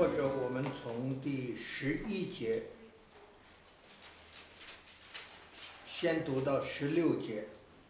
或者我们从第11节先读到16节。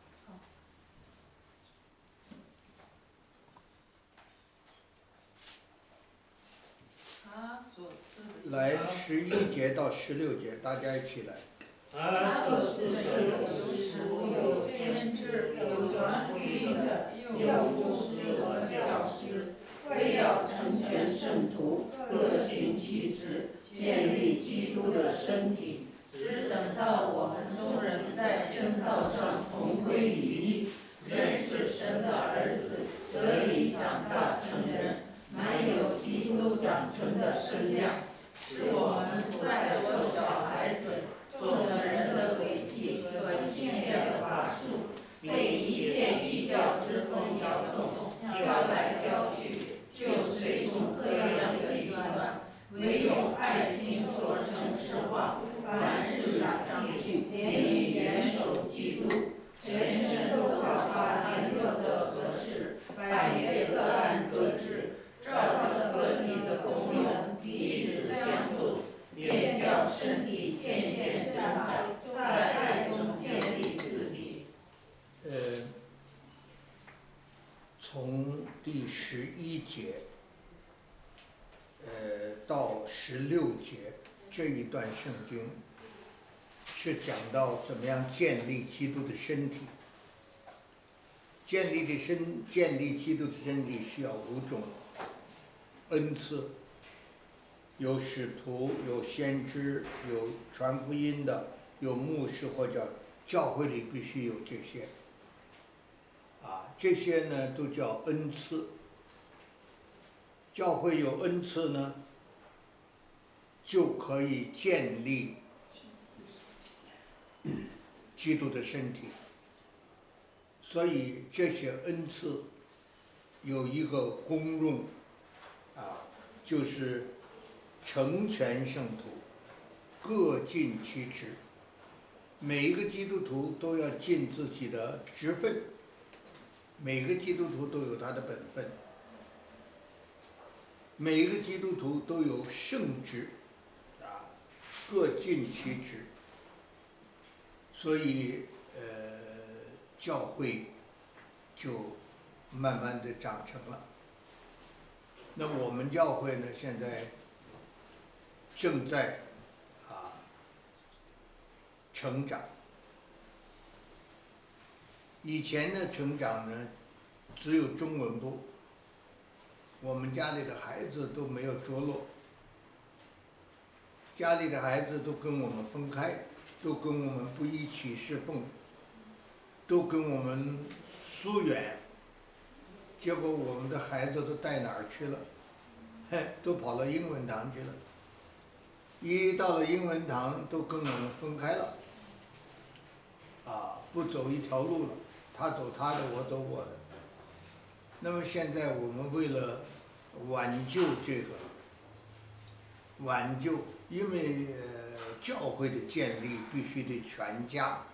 来11节到16节，大家一起来。 他所赐的有使徒，有先知，有传福音的，有牧师和教师，为要成全圣徒，各尽其职，建立基督的身体，只等到我们众人在真道上同归于一，认识神的儿子，得以长大成人，满有基督长成的身量，使我们不再做小孩子，做了人的诡计和欺骗的法术，被一切异教之风摇动，飘来飘去，就随从各样的异端，唯有爱心说诚实话，凡事长进，连于严守基督，全身都靠他联络的合适，百节各按各治，照着个体的功用彼此相助，便叫身体渐渐增长，在爱中建立自己。 从第11节到16节这一段圣经是讲到怎么样建立基督的身体。建立基督的身体需要5种恩赐，有使徒，有先知，有传福音的，有牧师，或者教会里必须有这些。这些呢都叫恩赐。教会有恩赐呢，就可以建立基督的身体。所以这些恩赐有一个功用，就是成全圣徒，各尽其职。每一个基督徒都要尽自己的职分，每个基督徒都有他的本分，每一个基督徒都有圣职，各尽其职。所以教会就慢慢的长成了。那我们教会呢，现在正在成长。以前的成长呢，只有中文部，我们家里的孩子都没有着落，家里的孩子都跟我们分开，都跟我们不一起侍奉，都跟我们疏远，结果我们的孩子都带哪儿去了？都跑到英文堂去了。一到了英文堂，都跟我们分开了，不走一条路了，他走他的，我走我的。那么现在我们为了挽救这个，因为教会的建立必须得全家，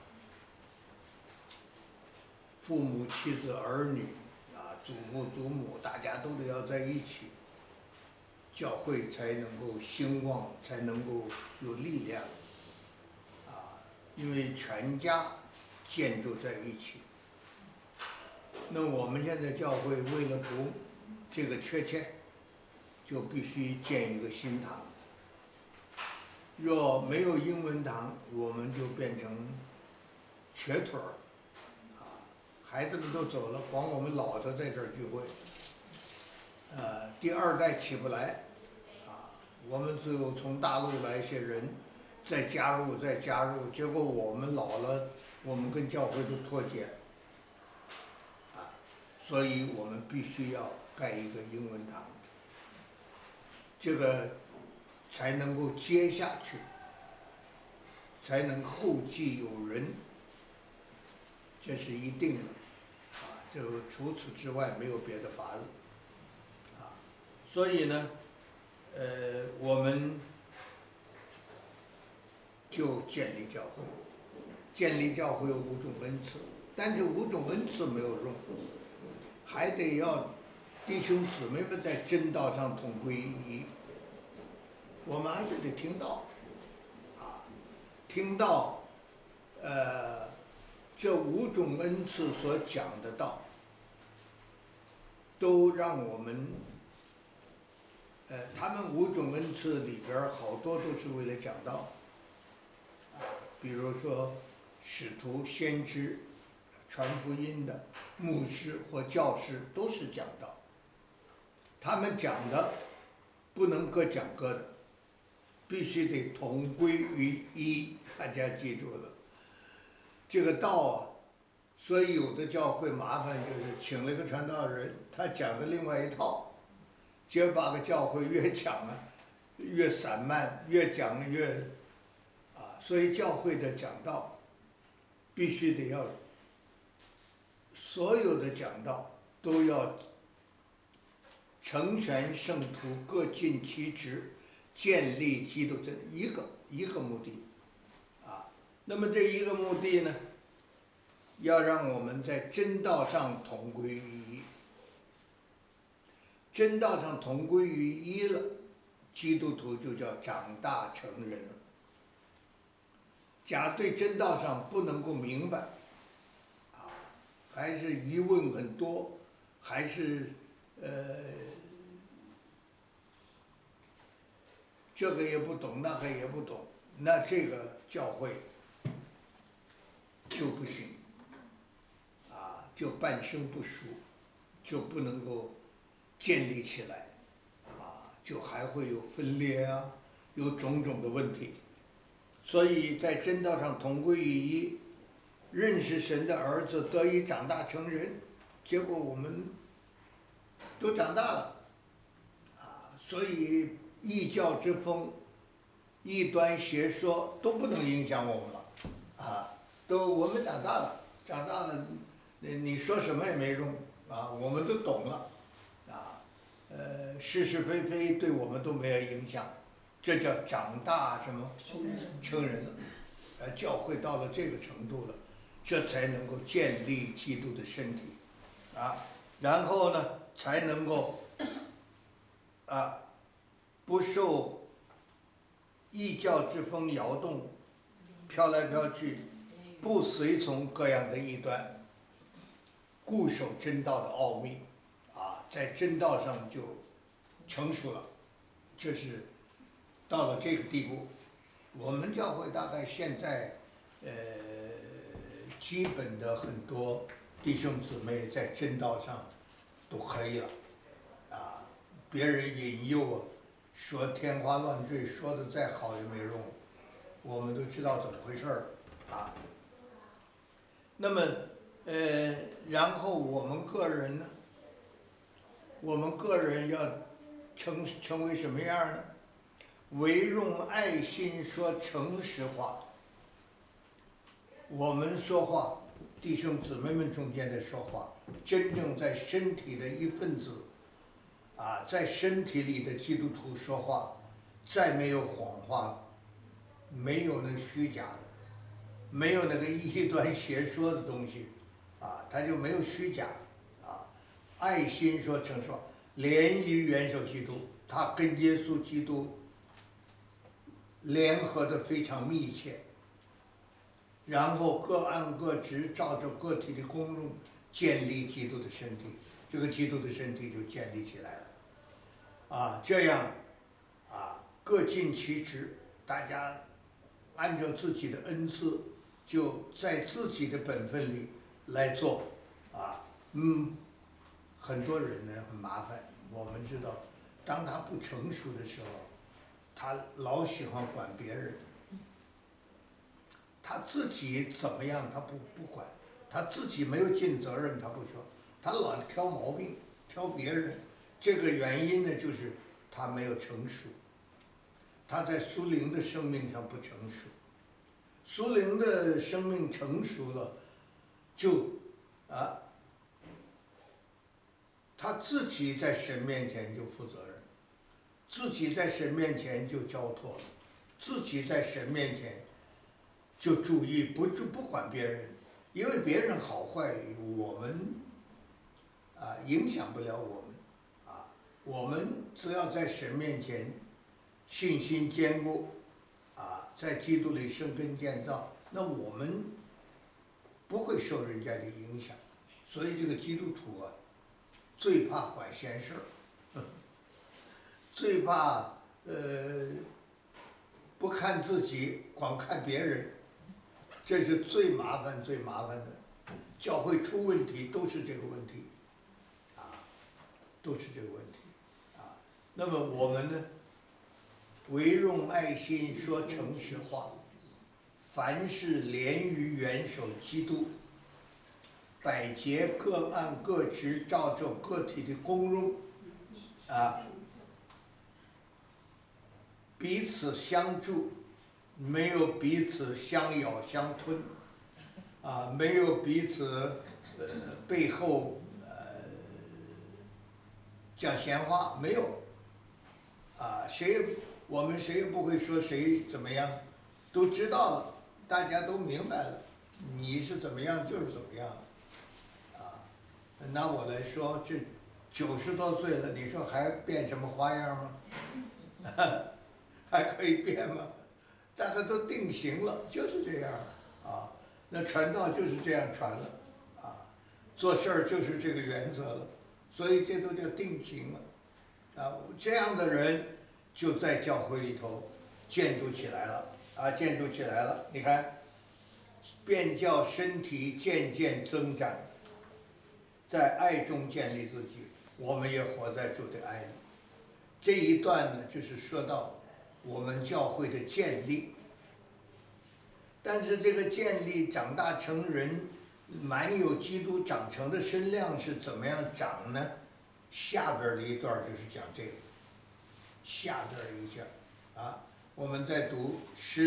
父母、妻子、儿女，祖父、祖母，大家都得要在一起，教会才能够兴旺，才能够有力量，因为全家建筑在一起。那我们现在教会为了补这个缺欠，就必须建一个新堂。若没有英文堂，我们就变成瘸腿儿，孩子们都走了，光我们老的在这儿聚会，第2代起不来，我们只有从大陆来一些人，再加入，结果我们老了，我们跟教会都脱节，所以我们必须要盖一个英文堂，这个才能够接下去，才能后继有人，这是一定的，就除此之外没有别的法子，所以呢，我们就建立教会。建立教会有5种恩赐，但这5种恩赐没有用，还得要弟兄姊妹们在真道上同归于一， 我们还是得听到，听到，这5种恩赐所讲的道，都让我们，他们5种恩赐里边好多都是为了讲道，比如说使徒、先知、传福音的牧师或教师都是讲道，他们讲的不能各讲各的，必须得同归于一，大家记住了。这个道啊，所以有的教会麻烦就是请了一个传道人，他讲的另外一套，结果把个教会越讲啊越散漫，越讲越所以教会的讲道必须得要所有的讲道都要成全圣徒，各尽其职，建立基督，这一个目的那么这一个目的呢，要让我们在真道上同归于一。真道上同归于一了，基督徒就叫长大成人了。假对真道上不能够明白，还是疑问很多，还是这个也不懂，那个也不懂，那这个教会就不行，就半生不熟，就不能够建立起来，就还会有分裂有种种的问题。所以在真道上同归于一，认识神的儿子得以长大成人，结果我们都长大了，所以异教之风、异端邪说都不能影响我们了，我们长大了，你说什么也没用，我们都懂了，是是非非对我们都没有影响，这叫长大什么？成人了，教会到了这个程度了，这才能够建立基督的身体，然后呢，才能够不受异教之风摇动，飘来飘去，不随从各样的异端，固守真道的奥秘，在真道上就成熟了，这是到了这个地步。我们教会大概现在基本的很多弟兄姊妹在真道上都可以了，别人引诱说天花乱坠，说的再好也没用，我们都知道怎么回事儿那么然后我们个人呢，我们个人要成为什么样呢？唯用爱心说诚实话。我们说话，弟兄姊妹们中间的说话，真正在身体的一份子，在身体里的基督徒说话，再没有谎话了，没有那虚假的，没有那个异端邪说的东西，他就没有虚假，爱心说诚实话，联于元首基督，他跟耶稣基督联合的非常密切，然后各按各职，照着个体的功用建立基督的身体，这个基督的身体就建立起来了，这样，各尽其职，大家按照自己的恩赐，就在自己的本分里来做，很多人呢很麻烦，我们知道，当他不成熟的时候，他老喜欢管别人，他自己怎么样他不管，他自己没有尽责任他不说，他老挑毛病，挑别人，这个原因呢就是他没有成熟，他在属灵的生命上不成熟，属灵的生命成熟了，就他自己在神面前就负责任，自己在神面前就交托了，自己在神面前就注意不管别人，因为别人好坏我们影响不了我们，我们只要在神面前信心坚固，在基督里生根建造，那我们不会受人家的影响。所以这个基督徒最怕管闲事儿，最怕不看自己，光看别人，这是最麻烦的。教会出问题都是这个问题，都是这个问题，那么我们呢，唯用爱心说诚实话，凡事连于元首基督，百节各按各职，照着个体的功用，彼此相助，没有彼此相咬相吞，没有彼此背后讲闲话，没有，我们谁也不会说谁怎么样，都知道了，大家都明白了，你是怎么样就是怎么样，拿我来说，这90多岁了，你说还变什么花样吗？还可以变吗？大家都定型了，就是这样那传道就是这样传了做事儿就是这个原则了，所以这都叫定型了这样的人就在教会里头建筑起来了建筑起来了。你看，便叫身体渐渐增长，在爱中建立自己，我们也活在主的爱里。这一段呢，就是说到我们教会的建立，但是这个建立长大成人，满有基督长成的身量是怎么样长呢？下边的一段就是讲这个，下边一句我们再读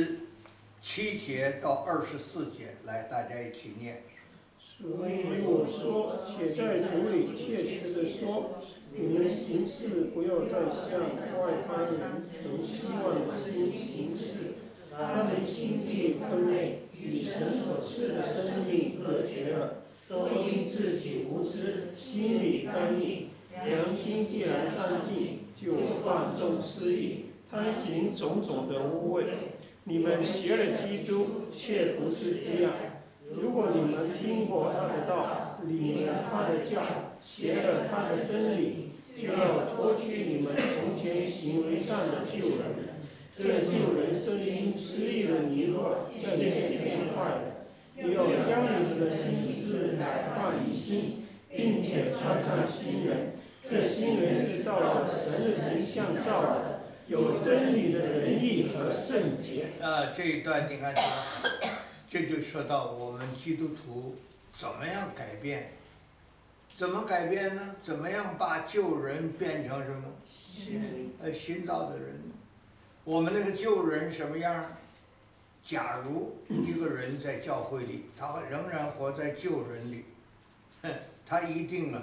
17节到24节，来，大家一起念。 所以我说，且在主里切实的说，你们行事不要再像外邦人存希望的心行事，他们心地分裂，与神所赐的生命隔绝了，都因自己无知，心里刚硬，良心既然上进，就放纵私欲，贪行种种的污秽。你们学了基督，却不是这样。如果你们听过他的道，领了他的教，学了他的真理，就要脱去你们从前行为上的旧人。这旧人是因失意的泥落渐渐变坏的，要将你们的心思改换以新，并且穿上新人。这新人是照着神的形象造的，有真理的仁义和圣洁。 这一段你看这就说到我们基督徒怎么样改变？怎么改变呢？怎么样把旧人变成什么？新造的人。我们那个旧人什么样？假如一个人在教会里，他仍然活在旧人里，他一定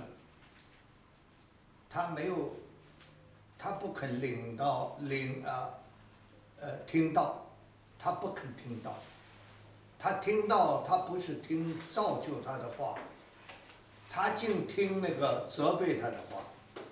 他不肯听道，他不肯听道。他听到，他不是听造就他的话，他净听那个责备他的话。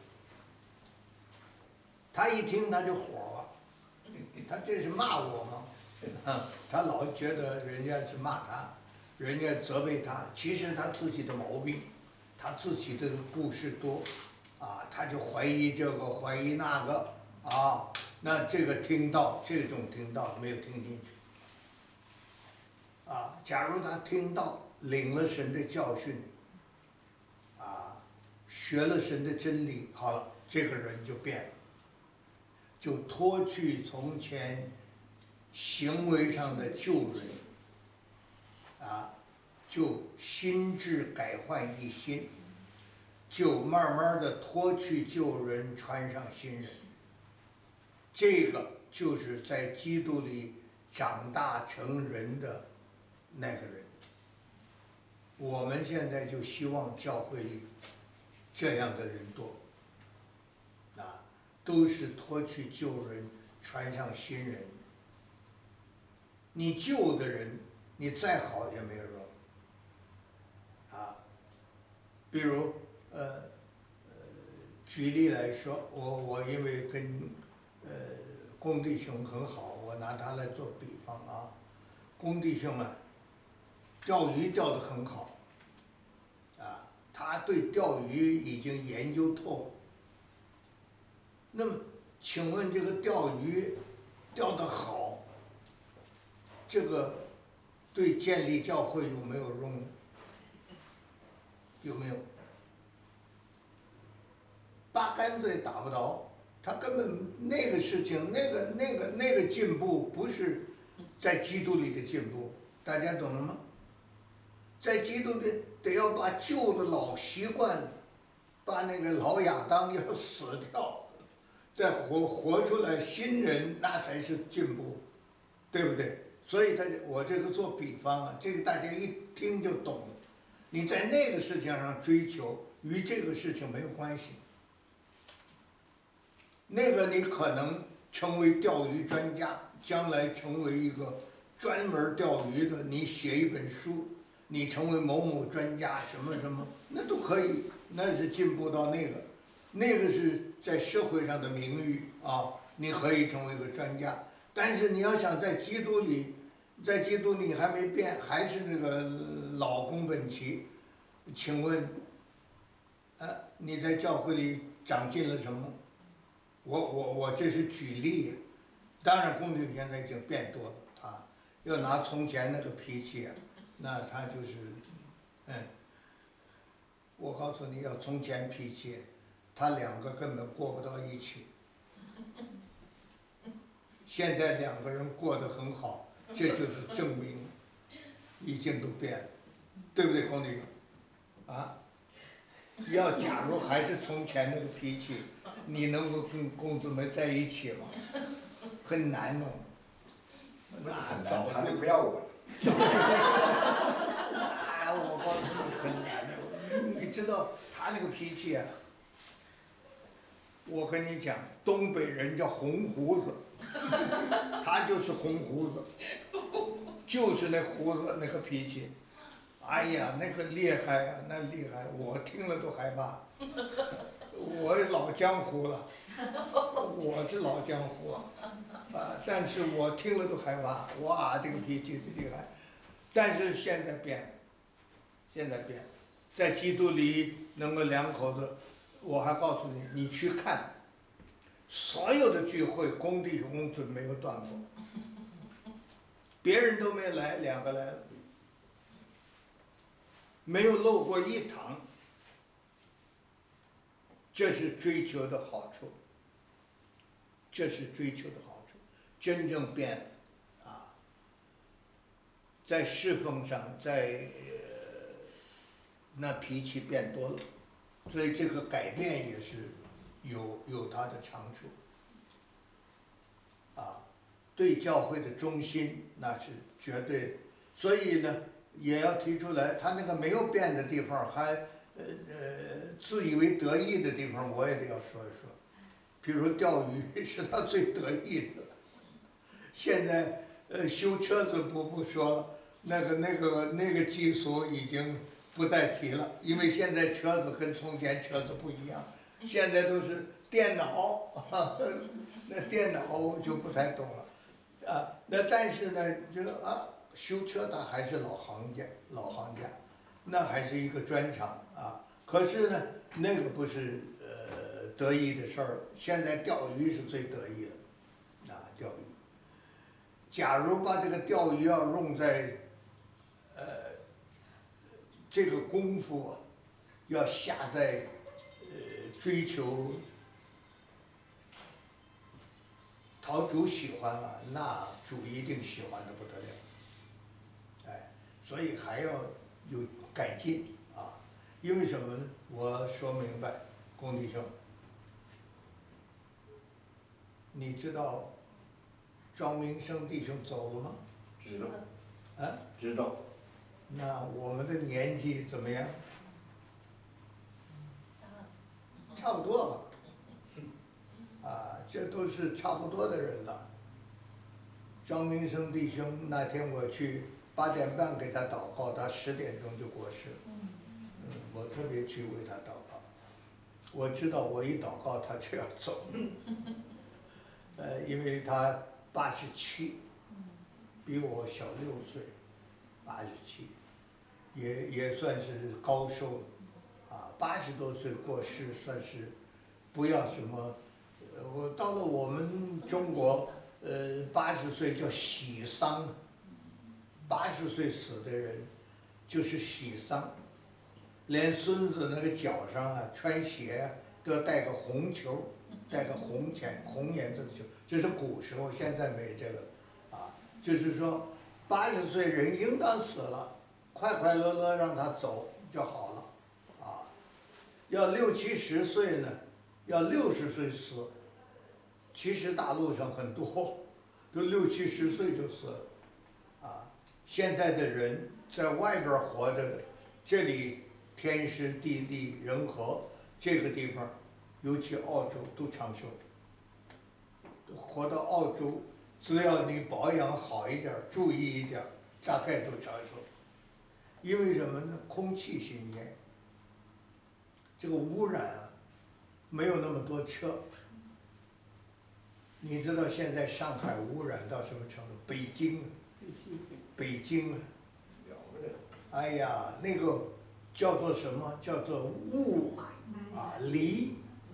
他一听他就火了，他这是骂我吗？他老觉得人家是骂他，人家责备他，其实他自己的毛病，他自己的故事多，他就怀疑这个怀疑那个那这个听到这种听到没有听进去。假如他听到领了神的教训，学了神的真理，好了，这个人就变了，就脱去从前行为上的旧人，就心智改换一新，就慢慢的脱去旧人，穿上新人。这个就是在基督里长大成人的那个人。我们现在就希望教会里这样的人多，都是脱去旧人，穿上新人。你旧的人，你再好也没有用。比如举例来说，我因为跟龚弟兄很好，我拿他来做比方啊。龚弟兄啊，钓鱼钓得很好，啊，他对钓鱼已经研究透了。那么，请问这个钓鱼钓得好，这个对建立教会有没有用？有没有？八竿子也打不着，他根本那个事情，那个进步不是在基督里的进步，大家懂了吗？在基督里得要把旧的老习惯，把那个老亚当要死掉，再活出来新人，那才是进步，对不对？所以我这个做比方啊，这个大家一听就懂了。你在那个事情上追求，与这个事情没有关系。那个你可能成为钓鱼专家，将来成为一个专门钓鱼的，你写一本书，你成为某某专家，什么什么，那都可以，那是进步到那个是在社会上的名誉啊，你可以成为一个专家。但是你要想在基督里，在基督里还没变，还是那个老宫本旗，请问，你在教会里长进了什么？我这是举例，当然龚弟兄现在已经变多了，他要拿从前那个脾气啊，那他就是，我告诉你要从前脾气，他两个根本过不到一起。现在两个人过得很好，这就是证明，已经都变了，对不对，龚弟兄？啊？要假如还是从前那个脾气，你能够跟公子们在一起吗？很难哦。那早他就不要我。 我告诉你很难哦。你知道他那个脾气啊，我跟你讲，东北人叫红胡子，他就是红胡子，就是那胡子那个脾气。哎呀，那个厉害呀，那厉害，我听了都害怕。我老江湖了，我是老江湖啊，但是我听了都害怕。哇，这个脾气厉害，但是现在变了，现在变了，在基督里能够两口子，我还告诉你，你去看，所有的聚会，公弟兄准没有断过，别人都没来，两个来了。没有漏过一堂，这是追求的好处，这是追求的好处，真正变了啊，在侍奉上，在那脾气变多了，所以这个改变也是有它的长处啊，对教会的忠心那是绝对的，所以呢。也要提出来，他那个没有变的地方，还自以为得意的地方，我也得要说一说。比如钓鱼是他最得意的，现在修车子不说了，那个技术已经不再提了，因为现在车子跟从前车子不一样，现在都是电脑，那电脑我就不太懂了，啊，那但是呢，这个啊。修车的还是老行家，那还是一个专长啊。可是呢，那个不是得意的事儿。现在钓鱼是最得意的，啊，钓鱼。假如把这个钓鱼要用在这个功夫要下在追求讨主喜欢啊，那主一定喜欢的不得了。所以还要有改进啊，因为什么呢？我说明白，龚弟兄，你知道庄明生弟兄走了吗？ 知道。 啊？ 知道。 那我们的年纪怎么样？差不多了。啊，这都是差不多的人了。庄明生弟兄那天我去。8点半给他祷告，他10点钟就过世了。我特别去为他祷告。我知道我一祷告他就要走， 因为他87，比我小6岁，87，也算是高寿了，啊，80多岁过世算是不要什么，我到了我们中国，80岁叫喜丧，80岁死的人就是喜丧，连孙子那个脚上啊穿鞋啊都要带个红球，带个红颜色的球，这是古时候，现在没这个，啊，就是说80岁人应当死了，快快乐乐让他走就好了，啊，要60、70岁呢，要60岁死，其实大陆上很多都60、70岁就死了，啊，现在的人在外边活着的，这里天时地利人和，这个地方，尤其澳洲都长寿。活到澳洲，只要你保养好一点，注意一点，大概都长寿。因为什么呢？空气新鲜，这个污染啊，没有那么多车。你知道现在上海污染到什么程度？北京啊，哎呀，那个叫做什么？叫做雾啊，霾，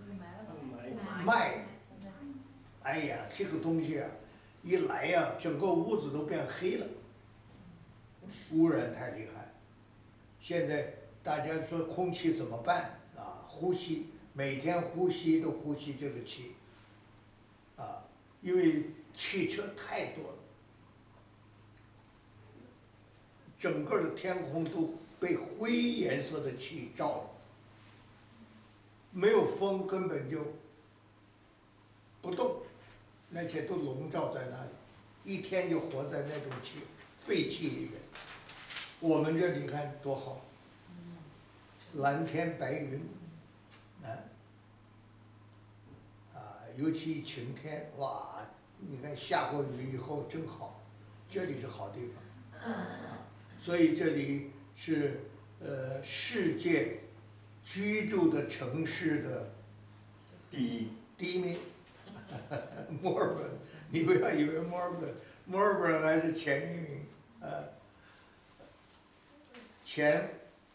哎呀，这个东西啊，一来呀，整个屋子都变黑了，污染太厉害。现在大家说空气怎么办啊？呼吸，每天呼吸都呼吸这个气，啊，因为汽车太多了，整个的天空都被灰颜色的气罩了，没有风根本就不动。那些都笼罩在那里，一天就活在那种废气里面。我们这里看多好，蓝天白云，尤其晴天，哇，你看下过雨以后真好，这里是好地方，所以这里是世界居住的城市的第一名。墨尔本，你不要以为墨尔本还是前1名，前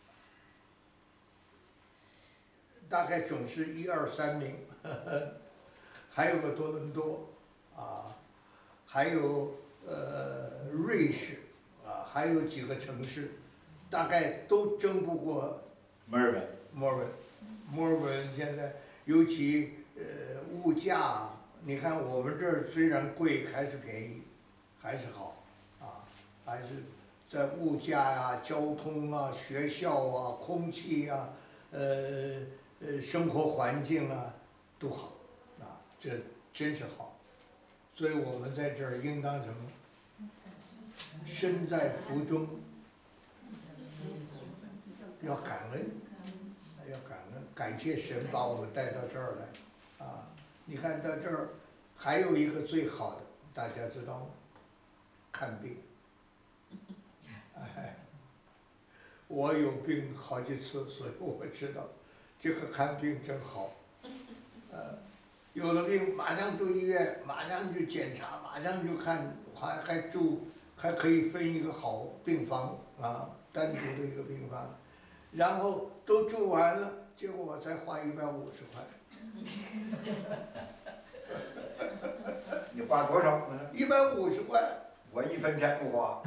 大概总是1、2、3名，还有个多伦多，啊，还有瑞士，啊，还有几个城市，大概都争不过墨尔本现在尤其物价。你看我们这儿虽然贵，还是便宜，还是好，啊，还是在物价呀、交通啊、学校啊、空气啊、生活环境啊都好，啊，这真是好，所以我们在这儿应当什么？身在福中，要感恩，感谢神把我们带到这儿来，啊。你看到这儿还有一个最好的，大家知道吗？看病。哎，我有病好几次，所以我知道这个看病真好。有了病马上住医院，马上就检查，马上就看，还可以分一个好病房啊，单独的一个病房，然后都住完了，结果我才花150块。 你花多少 ？150块。 我1分钱不花。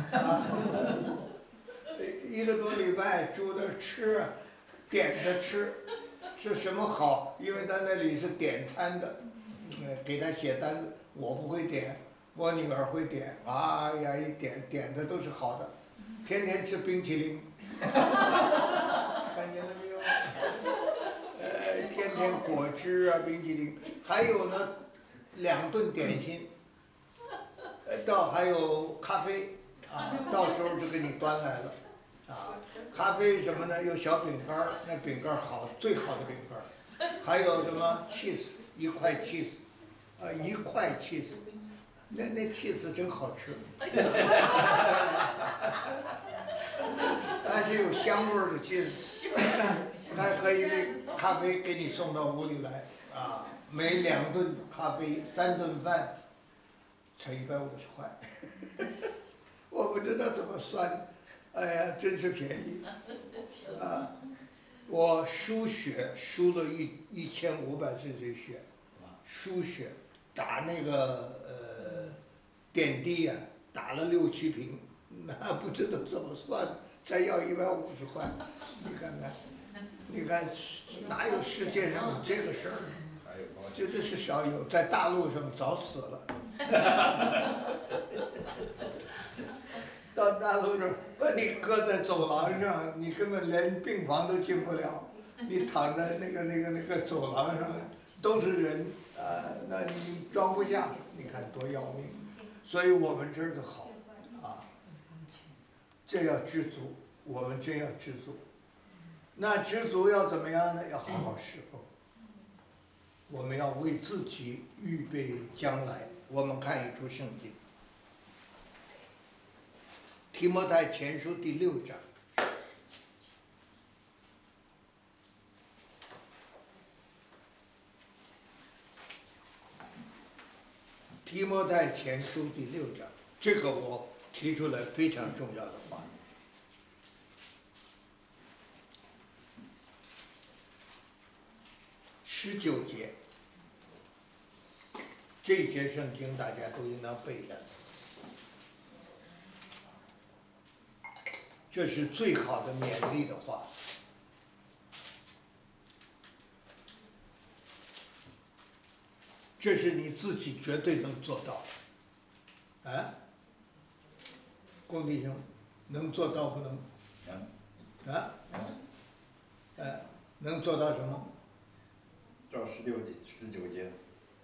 1个多礼拜住那吃，点着吃，是什么好？因为他那里是点餐的，给他写单子，我不会点，我女儿会点，哎呀，一点的都是好的，天天吃冰淇淋，看见了没有？天天果汁啊，冰淇淋，还有呢，2顿点心，还有咖啡，啊，到时候就给你端来了，啊，咖啡什么呢？有小饼干，那饼干好，最好的饼干，还有什么 cheese，1块 cheese， 1块 cheese， 那 cheese 真好吃，但是有香味儿的cheese，还可以咖啡给你送到屋里来，啊， 每2顿咖啡、3顿饭，才150块。我不知道怎么算，哎呀，真是便宜。啊，我输血输了1500cc血，输血打那个点滴呀、打了6、7瓶，那不知道怎么算，才要150块，你看看，你看哪有世界上有这个事儿？这真是少有，在大陆上早死了。到大陆上把你搁在走廊上，你根本连病房都进不了，你躺在那个走廊上，都是人啊，那你装不下，你看多要命。所以我们这儿的好啊，这要知足，我们真要知足。那知足要怎么样呢？要好好侍奉。我们要为自己预备将来。我们看一处圣经，提摩太前书第6章。提摩太前书第6章，这个我提出来非常重要的话。19节，这一节圣经大家都应当背下来。这是最好的勉励的话。这是你自己绝对能做到的，啊？龚弟兄，能做到不能？ 能。 啊？能做到什么？ 照19节。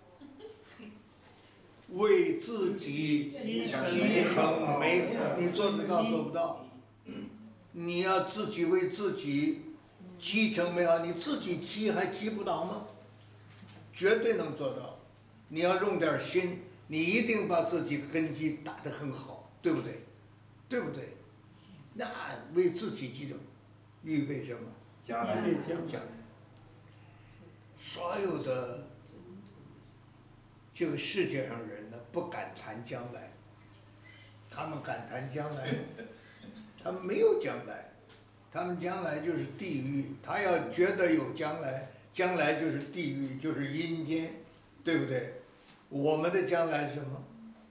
为自己积成美，你做得到做不到？你要自己为自己积成美好，你自己积还积不到吗？绝对能做到。你要用点心，你一定把自己的根基打得很好，对不对？对不对？那为自己积成，预备什么？ 将来。 所有的这个世界上人呢，不敢谈将来，他们敢谈将来吗？他们没有将来，他们将来就是地狱。他要觉得有将来，将来就是地狱，就是阴间，对不对？我们的将来是什么？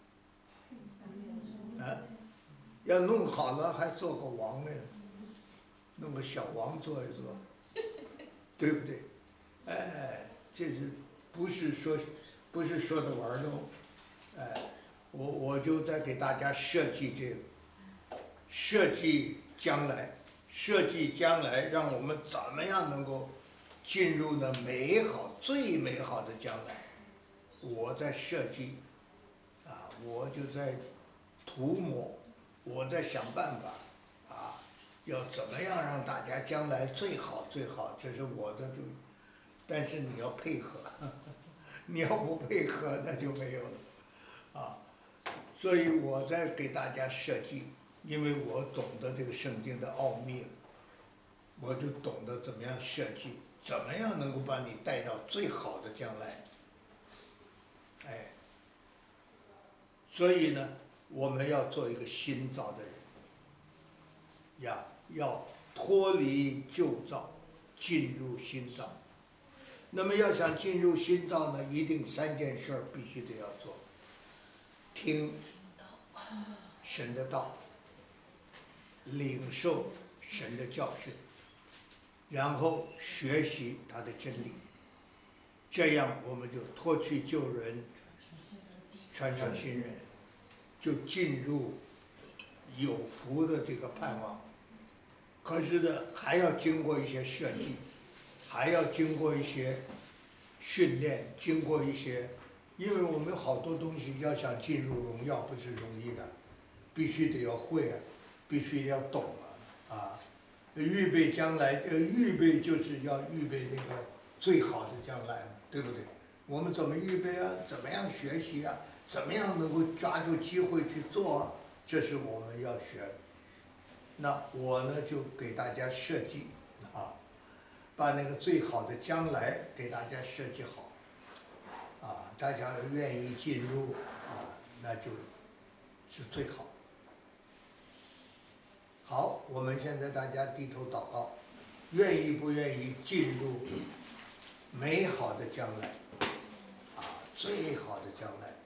啊，要弄好了还做个王呢，弄个小王做一做，对不对？哎，这是不是说的玩的哦？哎，我就在给大家设计这个，设计将来，让我们怎么样能够进入那美好、最美好的将来。我在设计，啊，我就在涂抹，我在想办法，啊，要怎么样让大家将来最好最好，这是我的主意。但是你要配合，你要不配合那就没有了，啊，所以我在给大家设计，因为我懂得这个圣经的奥秘，我就懂得怎么样设计，怎么样能够把你带到最好的将来。哎，所以呢，我们要做一个新造的人，要脱离旧造，进入新造。那么要想进入新造呢，一定3件事必须得要做：听神的道，领受神的教训，然后学习他的真理。这样我们就脱去旧人，穿上新人，就进入有福的这个盼望。可是呢，还要经过一些设计，还要经过一些训练，经过一些，因为我们好多东西要想进入荣耀不是容易的，必须得要会啊，必须得要懂啊，预备将来，预备就是要预备那个最好的将来，对不对？我们怎么预备啊？怎么样学习啊？怎么样能够抓住机会去做啊？这是我们要学的。那我呢就给大家设计啊，把那个最好的将来给大家设计好。 大家愿意进入那就是最好。好，我们现在大家低头祷告，愿意不愿意进入美好的将来？最好的将来。